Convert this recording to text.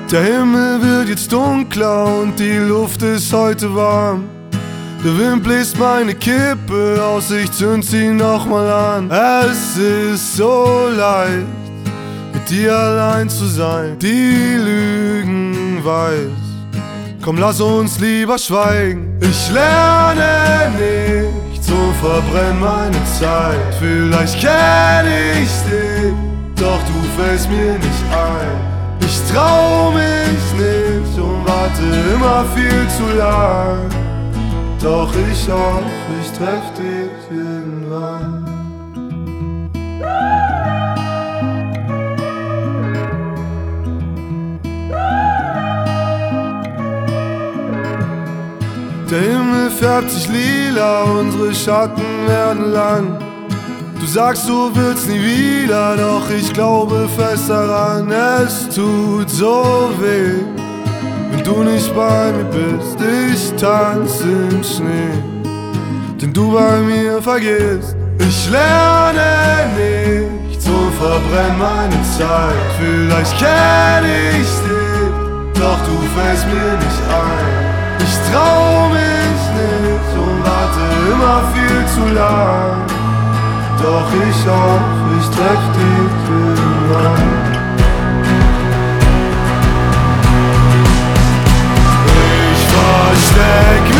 Der Himmel wird jetzt dunkler und die Luft ist heute warm. Der Wind bläst meine Kippe aus, ich zünd sie nochmal an. Es ist so leicht, mit dir allein zu sein. Die Lügen weiß, komm, lass uns lieber schweigen. Ich lerne nichts und verbrenn meine Zeit. Vielleicht kenn ich dich, doch du fällst mir nicht ein. Ich trau mich nicht und warte immer viel zu lang. Doch ich hoffe, ich treff dich irgendwann. Der Himmel färbt sich lila, unsere Schatten werden lang. Du sagst, du willst nie wieder, doch ich glaube fest daran. Es tut so weh, wenn du nicht bei mir bist. Ich tanze im Schnee, den du bei mir vergisst. Ich lerne nichts und verbrenn meine Zeit. Vielleicht kenn ich dich, doch du fällst mir nicht ein. Ich trau mich nicht und warte immer viel zu lang. Doch ich hoffe, ich treff dich irgendwann. Ich versteck